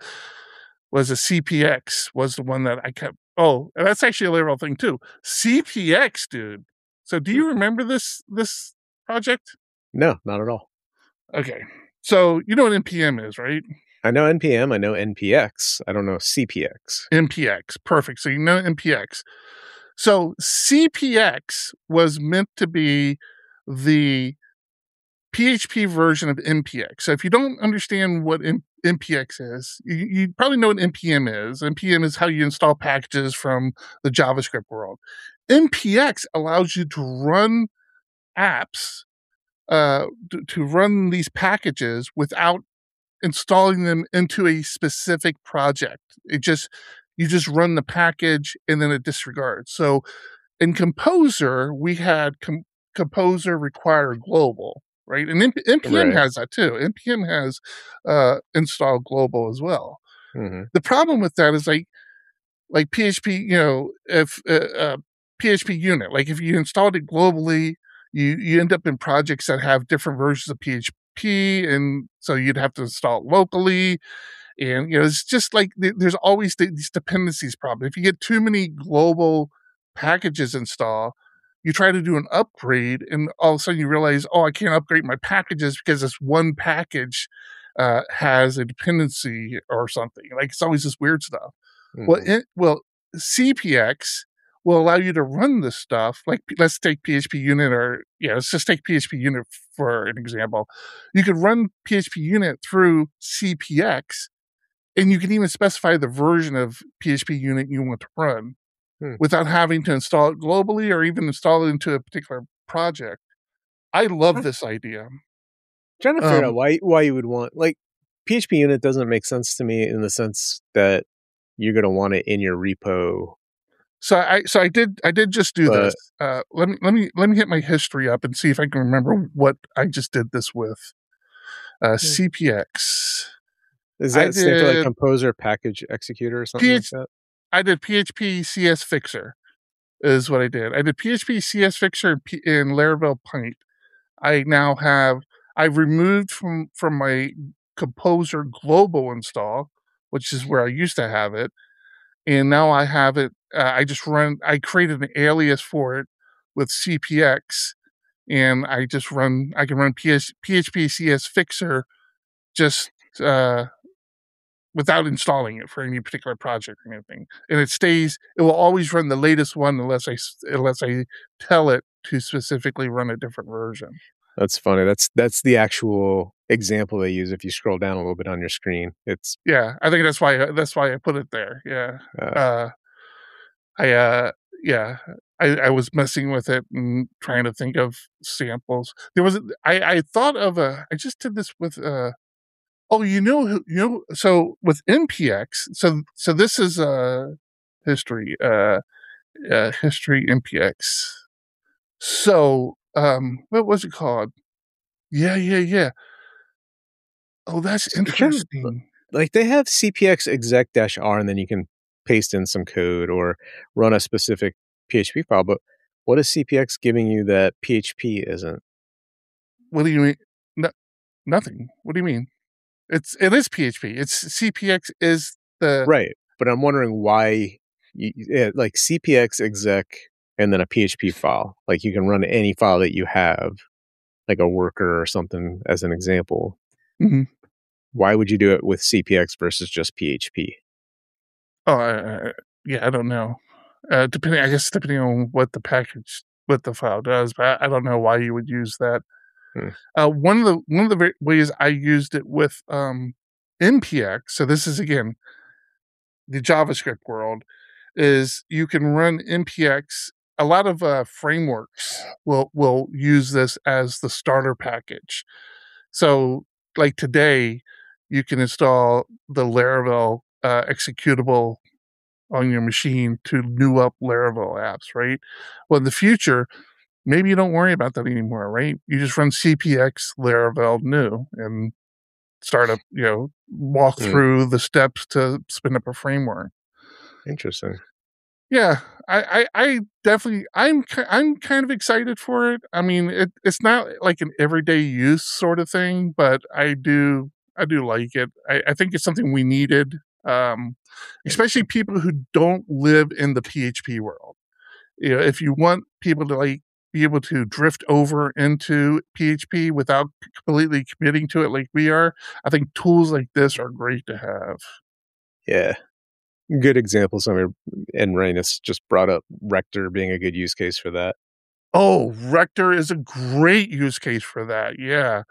CPX was the one that I kept. Oh, and that's actually a Laravel thing too. CPX, dude. So do you remember this project? No, not at all. Okay. So you know what NPM is, right? I know NPM. I know NPX. I don't know CPX. NPX. Perfect. So you know NPX. So CPX was meant to be the PHP version of NPX. So if you don't understand what NPX is, you probably know what NPM is. NPM is how you install packages from the JavaScript world. NPX allows you to run apps, to run these packages without installing them into a specific project. You just run the package and then it disregards. So in Composer, we had Composer require global. Right. And NPM has that too. NPM has install global as well. Mm-hmm. The problem with that is like PHP, if PHP unit, like if you installed it globally, you end up in projects that have different versions of PHP. And so you'd have to install it locally. And, it's just like there's always these dependencies problem. If you get too many global packages installed, you try to do an upgrade and all of a sudden you realize, I can't upgrade my packages because this one package has a dependency or something. Like it's always this weird stuff. Mm-hmm. CPX will allow you to run this stuff. Like let's take PHP unit let's just take PHP unit for an example. You could run PHP unit through CPX and you can even specify the version of PHP unit you want to run. Without having to install it globally or even install it into a particular project. I love this idea. I'm trying to figure out why you would want, like, PHP unit doesn't make sense to me in the sense that you're going to want it in your repo. So I did just do this. Let me hit my history up and see if I can remember what I just did this with. CPX. Is that like Composer Package Executor or something like that? I did PHP CS Fixer is what I did. I did PHP CS Fixer in Laravel Pint. I've removed from my Composer global install, which is where I used to have it. And now I have it. I created an alias for it with CPX and I can run PHP CS Fixer just, without installing it for any particular project or anything. And it will always run the latest one unless I tell it to specifically run a different version. That's funny. That's the actual example they use. If you scroll down a little bit on your screen, I think that's why I put it there. Yeah. I was messing with it and trying to think of samples. I thought of I just did this with, so with NPX, so this is history, history NPX. So, what was it called? Yeah. Oh, that's interesting. Like they have CPX exec-r and then you can paste in some code or run a specific PHP file. But what is CPX giving you that PHP isn't? What do you mean? Nothing. What do you mean? It is PHP. It's CPX is the right. but I'm wondering why, like CPX exec and then a PHP file. Like you can run any file that you have, like a worker or something, as an example. Mm-hmm. Why would you do it with CPX versus just PHP? Oh, yeah, I don't know. Depending on what the file does, but I don't know why you would use that. One of the ways I used it with npx, so this is again the JavaScript world, is you can run npx. A lot of frameworks will use this as the starter package. So, like today, you can install the Laravel executable on your machine to new up Laravel apps, right? Well, in the future, maybe you don't worry about that anymore, right? You just run CPX Laravel new and start up, walk through the steps to spin up a framework. Interesting. Yeah, I definitely, I'm kind of excited for it. I mean, it's not like an everyday use sort of thing, but I do like it. I think it's something we needed, especially people who don't live in the PHP world. If you want people to be able to drift over into PHP without completely committing to it like we are, I think tools like this are great to have. Yeah. Good examples. I mean, and Rainus just brought up Rector being a good use case for that. Oh, Rector is a great use case for that. Yeah.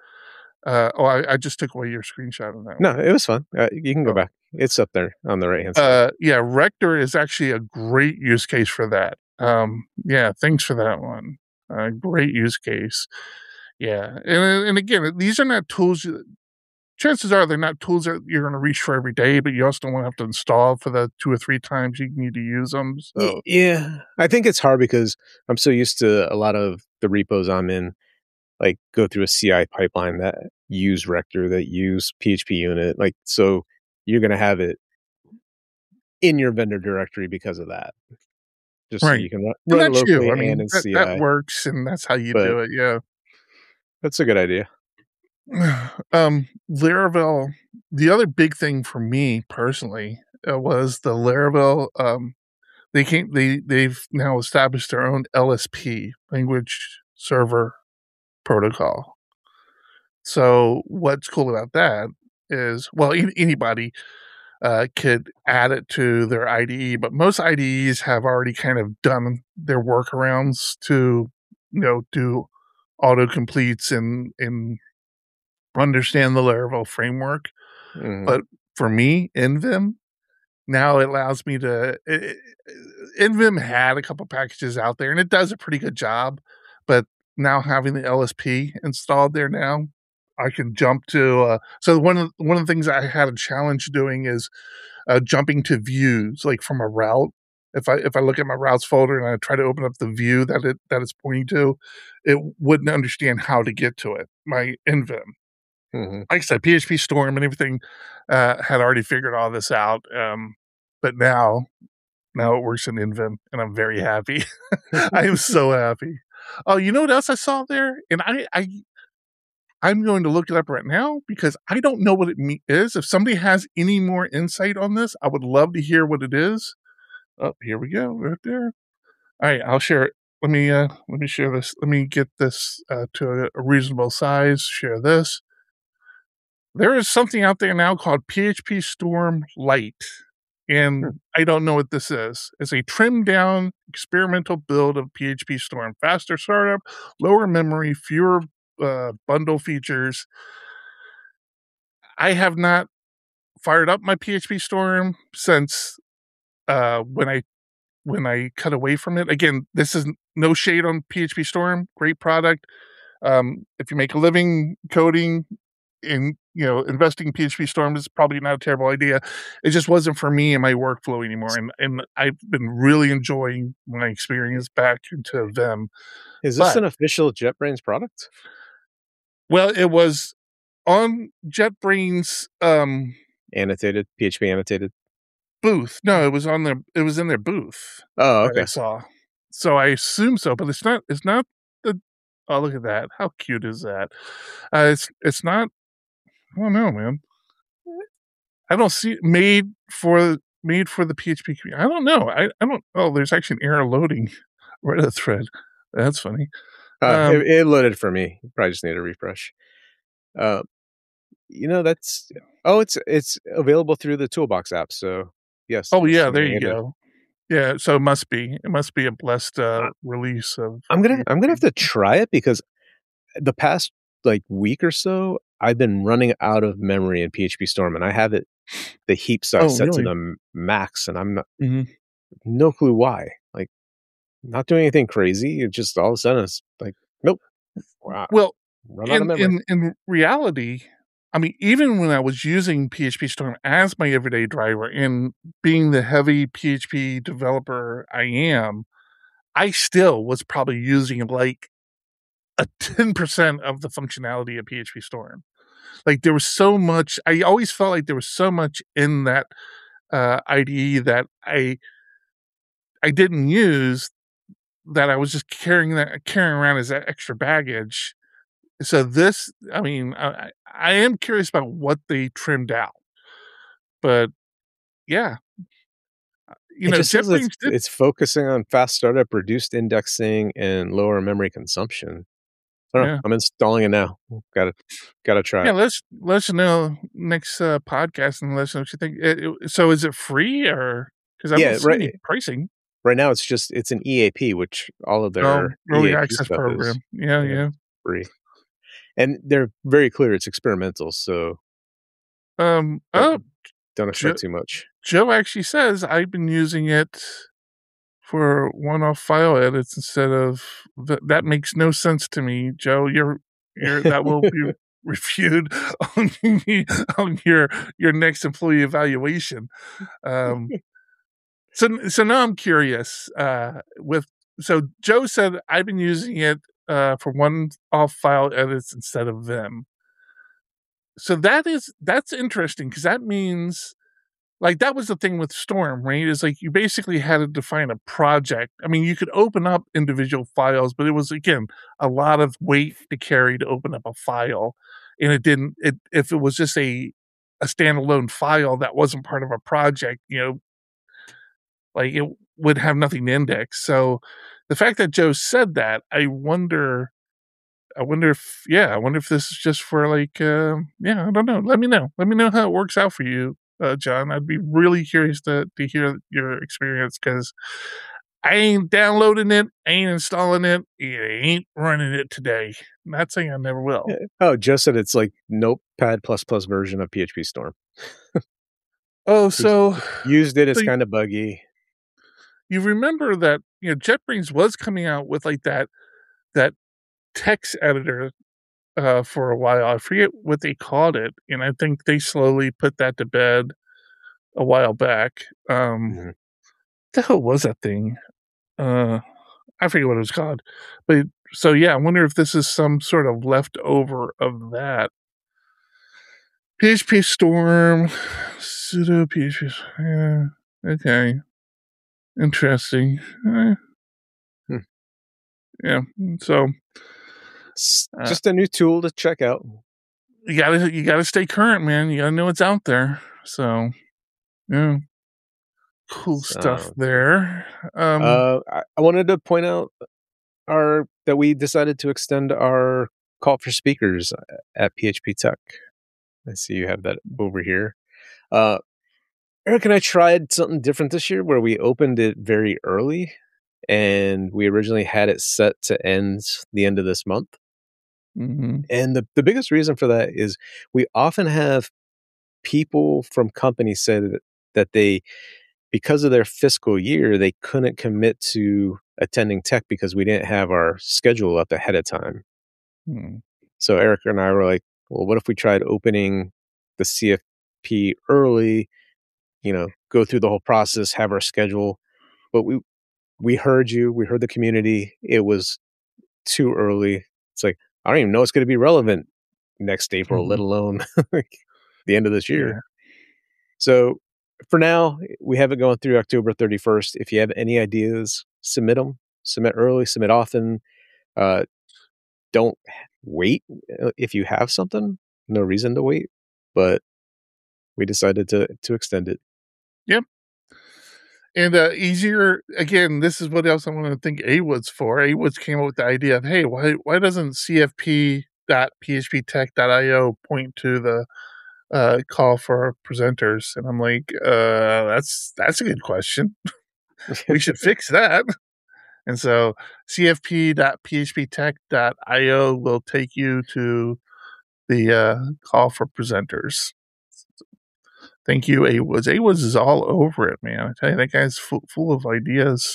I just took away your screenshot of that. No, it was fun. You can go back. It's up there on the right hand side. Yeah, Rector is actually a great use case for that. Yeah, thanks for that one. Great use case. Yeah, and again, these are not tools. Chances are they're not tools that you're going to reach for every day, but you also don't want to have to install for the 2 or 3 times you need to use them. So yeah, I think it's hard because I'm so used to a lot of the repos I'm in, like go through a CI pipeline that use Rector, that use PHP unit. Like, so you're going to have it in your vendor directory because of that. Just right. So you can run it locally and in CI. That works, and that's how you do it. Yeah. That's a good idea. Laravel, the other big thing for me personally was the Laravel. They've now established their own LSP, language server protocol. So what's cool about that is, well, anybody could add it to their IDE, but most IDEs have already kind of done their workarounds to, do autocompletes and understand the Laravel framework. But for me, NVim now it allows me to. NVim had a couple packages out there, and it does a pretty good job. But now having the LSP installed there now, I can jump to. So one of the things I had a challenge doing is jumping to views, like from a route. If I look at my routes folder and I try to open up the view that it's pointing to, it wouldn't understand how to get to it. My NVim. Like I said, PHP Storm and everything had already figured all this out, but now it works in NVim, and I'm very happy. I am so happy. Oh, you know what else I saw there? And I'm going to look it up right now because I don't know what it is. If somebody has any more insight on this, I would love to hear what it is. Oh, here we go, right there. All right, I'll share it. Let me share this. Let me get this to a reasonable size. Share this. There is something out there now called PHP Storm Lite, and I don't know what this is. It's a trimmed down experimental build of PHP Storm. Faster startup, lower memory, fewer bundle features. I have not fired up my PHP Storm since when I cut away from it. Again, this is no shade on PHP Storm. Great product. If you make a living coding in investing in PHP Storm is probably not a terrible idea. It just wasn't for me and my workflow anymore, and I've been really enjoying my experience back into Vim. Is this an official JetBrains product? Well, it was on JetBrains annotated PHP annotated booth. No, it was on their. It was in their booth. Oh, okay. I saw. So I assume so, but it's not. It's not the. Oh, look at that! How cute is that? It's not. I don't know, man. I don't see it made for made for the PHP community. I don't know. I don't. Oh, there's actually an error loading Reddit thread. That's funny. It loaded for me. You probably just need a refresh. That's it's available through the Toolbox app. So yes. Oh yeah, there you go. Yeah, so it must be a blessed release of. I'm gonna have to try it because the past week or so I've been running out of memory in PHP Storm, and I have it the heap size set to the max, and I'm not no clue why. Not doing anything crazy. It just all of a sudden it's nope. Wow. Well, in reality, I mean, even when I was using PHP Storm as my everyday driver and being the heavy PHP developer I am, I still was probably using a 10% of the functionality of PHP Storm. There was so much, I always felt like there was so much in that IDE that I didn't use, that I was just carrying around as that extra baggage. So this, I mean, I am curious about what they trimmed out, but yeah, JetBrains it's focusing on fast startup, reduced indexing, and lower memory consumption. I don't know. I'm installing it now. Got to try. Yeah, let us know next podcast and let us know what you think. So is it free or because I don't see any pricing? Right now, it's an EAP, which all of their early EAP access program. Yeah, free, and they're very clear it's experimental. So, don't expect too much. Joe actually says I've been using it for one-off file edits instead of that. Makes no sense to me, Joe. You're that will be reviewed on your next employee evaluation. So now I'm curious. So Joe said I've been using it for one-off file edits instead of Vim. So that's interesting because that means that was the thing with Storm, right? Is you basically had to define a project. I mean, you could open up individual files, but it was again a lot of weight to carry to open up a file, and it didn't. If it was just a standalone file that wasn't part of a project, it would have nothing to index. So the fact that Joe said that, I wonder if this is just for I don't know. Let me know how it works out for you, John. I'd be really curious to hear your experience because I ain't downloading it, ain't installing it, ain't running it today. I'm not saying I never will. Oh, Joe said it's Notepad++ version of PHP Storm. Oh, so used it. It's kind of buggy. You remember that JetBrains was coming out with that text editor for a while. I forget what they called it, and I think they slowly put that to bed a while back. What the hell was that thing? I forget what it was called. But so I wonder if this is some sort of leftover of that. PHP Storm, sudo PHP. Yeah, okay. Interesting. Yeah. So it's just a new tool to check out. You gotta stay current, man. You gotta know what's out there. So yeah. Cool stuff there. I wanted to point out that we decided to extend our call for speakers at PHP Tech. I see you have that over here. Eric and I tried something different this year where we opened it very early, and we originally had it set to end the end of this month. Mm-hmm. And the biggest reason for that is we often have people from companies say that they, because of their fiscal year, they couldn't commit to attending tech because we didn't have our schedule up ahead of time. So Eric and I were like, well, what if we tried opening the CFP early, go through the whole process, have our schedule. But we heard you, we heard the community. It was too early. It's I don't even know it's going to be relevant next April, let alone the end of this year. Yeah. So for now, we have it going through October 31st. If you have any ideas, submit them. Submit early, submit often. Don't wait if you have something. No reason to wait. But we decided to extend it. Yep. And easier, again, this is what else I want to think AWOOD's for. AWOOD's came up with the idea of, hey, why doesn't cfp.phptech.io point to the call for presenters? And I'm like, that's a good question. We should fix that. And so cfp.phptech.io will take you to the call for presenters. Thank you, AWOOD's. AWOOD's is all over it, man. I tell you, that guy's full of ideas.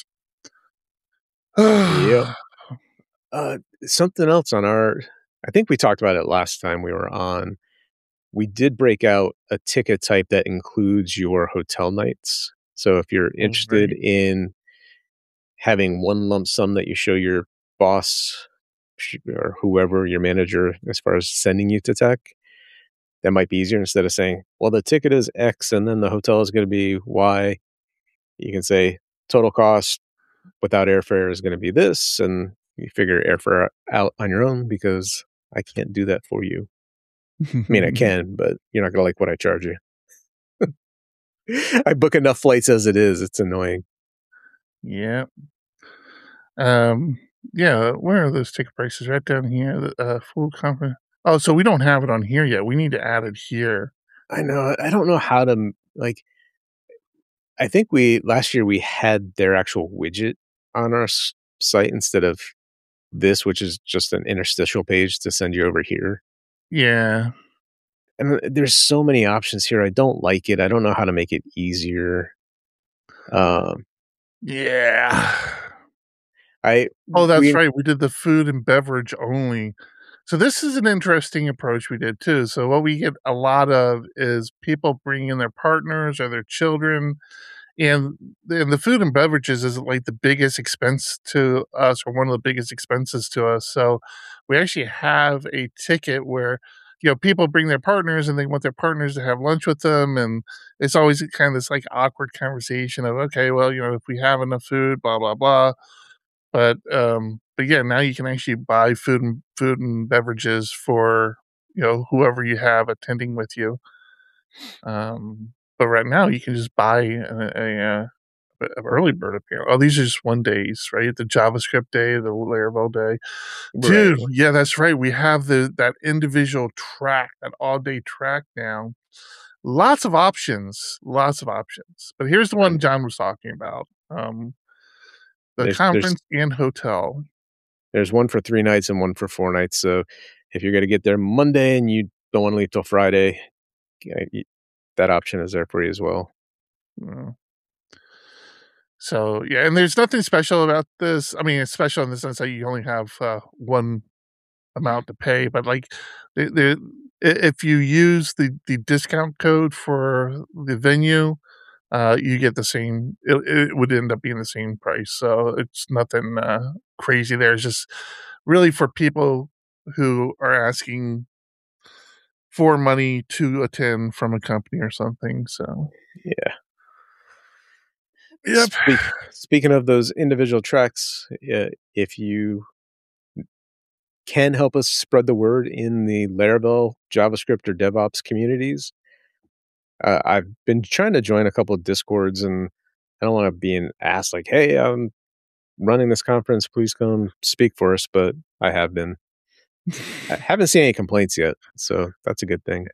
Yeah. Something else on I think we talked about it last time we were on. We did break out a ticket type that includes your hotel nights. So if you're interested in having one lump sum that you show your boss or whoever, your manager, as far as sending you to tech, that might be easier. Instead of saying, well, the ticket is X and then the hotel is going to be Y, you can say total cost without airfare is going to be this, and you figure airfare out on your own because I can't do that for you. I mean, I can, but you're not going to like what I charge you. I book enough flights as it is. It's annoying. Yeah. Yeah, where are those ticket prices? Right down here, the full conference. Oh, so we don't have it on here yet. We need to add it here. I know. I don't know how to, like, I think last year we had their actual widget on our site instead of this, which is just an interstitial page to send you over here. Yeah. And there's so many options here. I don't like it. I don't know how to make it easier. Yeah. That's right. We did the food and beverage only. So this is an interesting approach we did too. So what we get a lot of is people bringing their partners or their children, and the food and beverages is like the biggest expense to us, or one of the biggest expenses to us. So we actually have a ticket where, people bring their partners and they want their partners to have lunch with them. And it's always kind of this like awkward conversation of, okay, well, if we have enough food, blah, blah, blah. But yeah, now you can actually buy food and beverages for, whoever you have attending with you. But right now you can just buy a early bird appearance. Oh, these are just 1 days, right? The JavaScript day, the Laravel day. Dude, right. Yeah, that's right. We have that individual track, that all-day track now. Lots of options. But here's the one John was talking about. The conference and hotel. There's one for 3 nights and one for 4 nights. So if you're going to get there Monday and you don't want to leave till Friday, that option is there for you as well. So, yeah, and there's nothing special about this. I mean, it's special in the sense that you only have one amount to pay. But like, if you use the discount code for the venue, you get the same. It would end up being the same price. So it's nothing crazy there. It's just really for people who are asking for money to attend from a company or something. So yeah. Yep. Speaking of those individual tracks, if you can help us spread the word in the Laravel, JavaScript, or DevOps communities, I've been trying to join a couple of Discords, and I don't want to be asked like, hey, I'm running this conference, please come speak for us, but I have been. I haven't seen any complaints yet, so that's a good thing.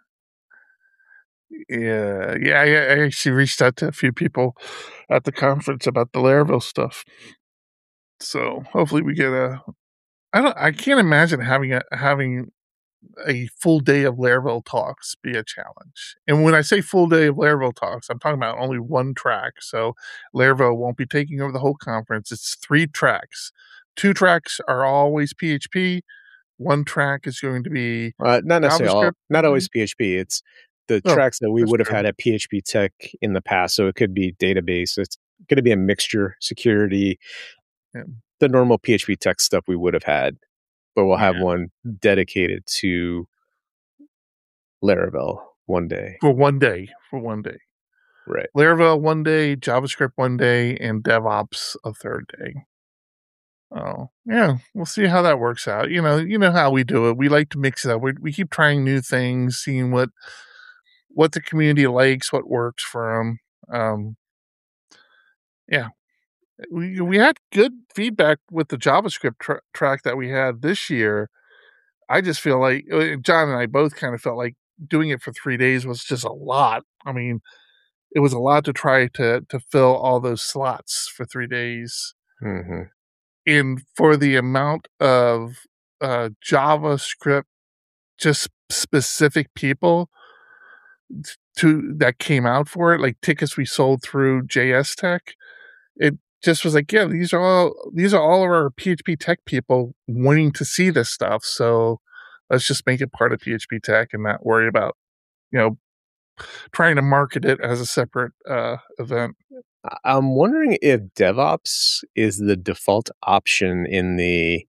Yeah, I actually reached out to a few people at the conference about the Laravel stuff. So hopefully we get I can't imagine having a full day of Laravel talks be a challenge. And when I say full day of Laravel talks, I'm talking about only one track. So Laravel won't be taking over the whole conference. It's 3 tracks. 2 tracks are always PHP. 1 track is going to be not necessarily not always PHP. It's the tracks that we would have had at PHP Tech in the past. So it could be database. It's going to be a mixture, security, the normal PHP Tech stuff we would have had. But we'll have one dedicated to Laravel one day. For one day. Right. Laravel 1 day, JavaScript 1 day, and DevOps a 3rd day. Oh, yeah. We'll see how that works out. You know how we do it. We like to mix it up. We keep trying new things, seeing what the community likes, what works for them. Yeah. We had good feedback with the JavaScript track that we had this year. I just feel like John and I both kind of felt like doing it for 3 days was just a lot. I mean, it was a lot to try to fill all those slots for 3 days. Mm-hmm. And for the amount of JavaScript, just specific people that came out for it, like tickets we sold through JS Tech, it just was like, yeah, these are all of our PHP Tech people wanting to see this stuff. So let's just make it part of PHP Tech and not worry about, trying to market it as a separate event. I'm wondering if DevOps is the default option in the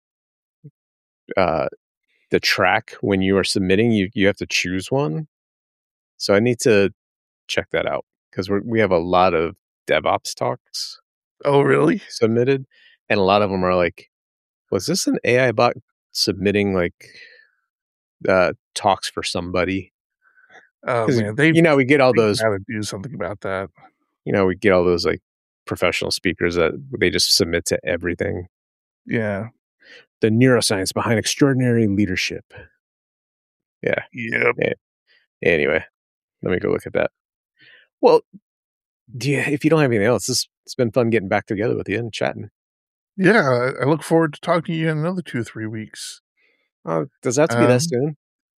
track when you are submitting. You have to choose one. So I need to check that out because we have a lot of DevOps talks. Oh, really? Submitted, and a lot of them are like, was this an AI bot submitting like talks for somebody? Oh man, we get all those. Got to do something about that. We get all those like professional speakers that they just submit to everything. Yeah, the neuroscience behind extraordinary leadership. Yeah. Yep. Yeah. Anyway, let me go look at that. Well, if you don't have anything else, it's been fun getting back together with you and chatting. Yeah, I look forward to talking to you in another 2 or 3 weeks. Does that have to be that soon?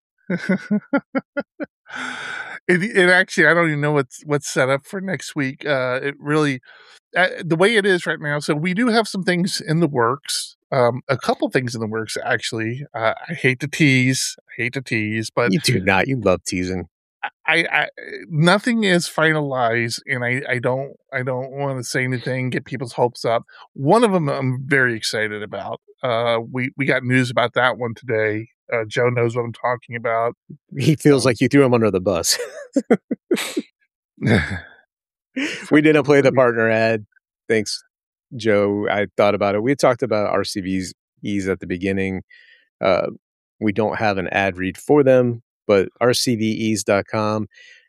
It actually, I don't even know what's set up for next week. It really, the way it is right now. So we do have some things in the works. A couple things in the works actually. I hate to tease, but you do not. You love teasing. I nothing is finalized, and I don't want to say anything, get people's hopes up. One of them I'm very excited about. We got news about that one today. Joe knows what I'm talking about. He feels like you threw him under the bus. We didn't play the partner ad. Thanks, Joe. I thought about it. We talked about RCVs at the beginning. We don't have an ad read for them, but rcves.com.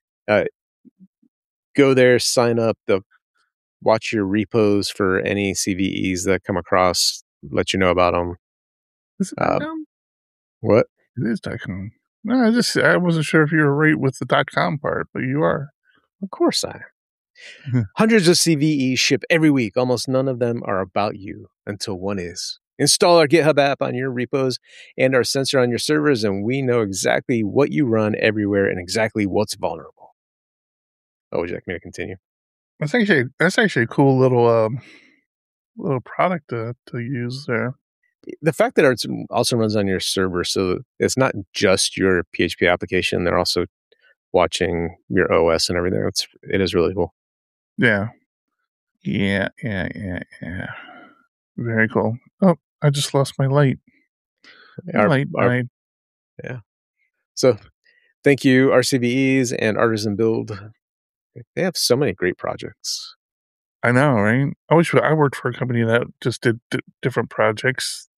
Go there, sign up, watch your repos for any CVEs that come across, let you know about them. Is it .com? What? It is .com. No, I wasn't sure if you were right with the .com part, but you are. Of course I am. Hundreds of CVEs ship every week. Almost none of them are about you until one is. Install our GitHub app on your repos and our sensor on your servers, and we know exactly what you run everywhere and exactly what's vulnerable. Oh, would you like me to continue? That's actually a cool little product to use there. The fact that it also runs on your server, so it's not just your PHP application, they're also watching your OS and everything. It is really cool. Yeah. Very cool. Oh, I just lost my light. Yeah. So thank you, RCVEs and Artisan Build. They have so many great projects. I know, right? I wish I worked for a company that just did different projects.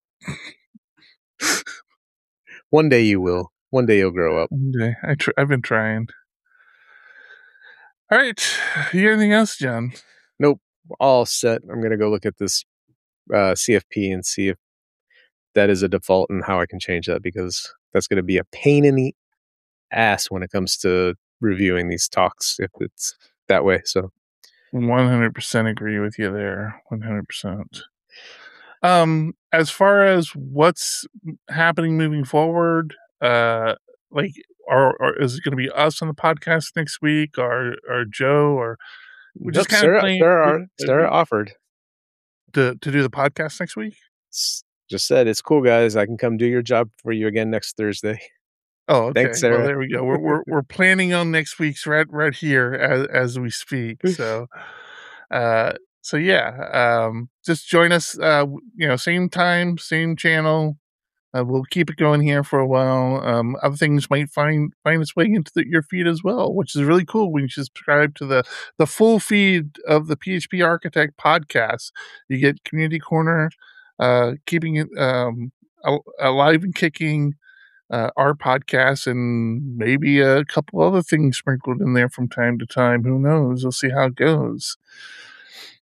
One day you will. One day you'll grow up. One day. I've been trying. All right. You got anything else, John? Nope. All set. I'm going to go look at this CFP and see if that is a default and how I can change that, because that's going to be a pain in the ass when it comes to reviewing these talks if it's that way. So 100% agree with you there. 100%. As far as what's happening moving forward, like, or is it going to be us on the podcast next week, or Joe, or we just kind of Sarah offered to do the podcast next week? Just said, it's cool, guys. I can come do your job for you again next Thursday. Oh, okay. Thanks, Sarah. Well, there we go. We're planning on next week's right here as we speak. So, just join us. Same time, same channel. We'll keep it going here for a while. Other things might find its way into your feed as well, which is really cool when you subscribe to the full feed of the PHP Architect podcast. You get Community Corner, keeping it alive and kicking. Our podcast, and maybe a couple other things sprinkled in there from time to time. Who knows? We'll see how it goes.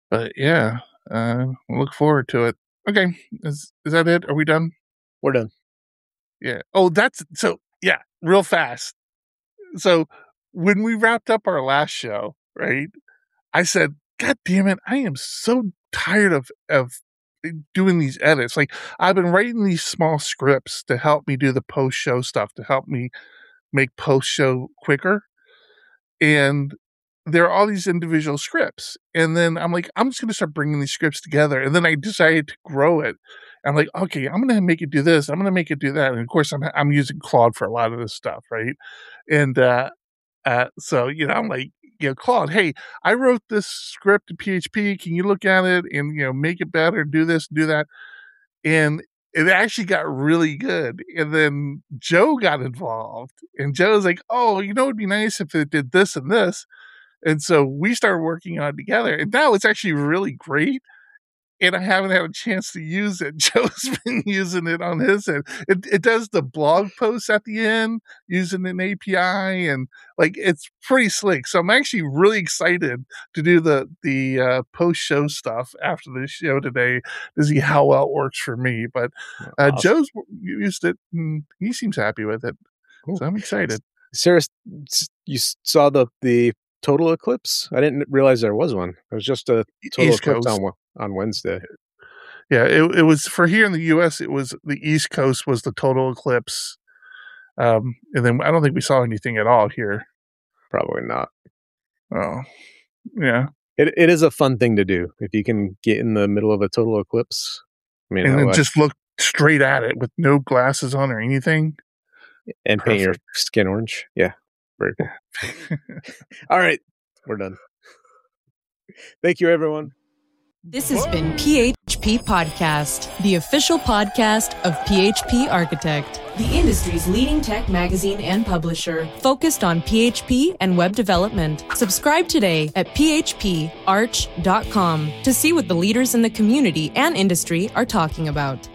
But yeah, we'll look forward to it. Okay, is that it? Are we done? We're done. Yeah. Oh, real fast. So when we wrapped up our last show, right, I said, God damn it, I am so tired of doing these edits. Like, I've been writing these small scripts to help me do the post-show stuff, to help me make post-show quicker. And there are all these individual scripts. And then I'm like, I'm just going to start bringing these scripts together. And then I decided to grow it. I'm like, okay, I'm going to make it do this. I'm going to make it do that. And of course, I'm using Claude for a lot of this stuff, right? And so, I'm like, Claude, hey, I wrote this script in PHP. Can you look at it and, make it better, do this, do that? And it actually got really good. And then Joe got involved. And Joe was like, oh, it'd be nice if it did this and this. And so we started working on it together. And now it's actually really great. And I haven't had a chance to use it. Joe's been using it on his end. It does the blog posts at the end using an API, and it's pretty slick. So I'm actually really excited to do the post show stuff after the show today to see how well it works for me. But awesome. Joe's used it, and he seems happy with it. Cool. So I'm excited. Sarah, you saw the total eclipse? I didn't realize there was one. It was just a total East eclipse Coast. on Wednesday. Yeah, it was for here in the U.S. It was the East Coast was the total eclipse, and then I don't think we saw anything at all here. Probably not. Oh, yeah. It is a fun thing to do if you can get in the middle of a total eclipse. And then just look straight at it with no glasses on or anything, and paint your skin orange. Yeah. Very cool. All right. We're done. Thank you, everyone. This has been PHP Podcast, the official podcast of PHP Architect, the industry's leading tech magazine and publisher, focused on PHP and web development. Subscribe today at phparch.com to see what the leaders in the community and industry are talking about.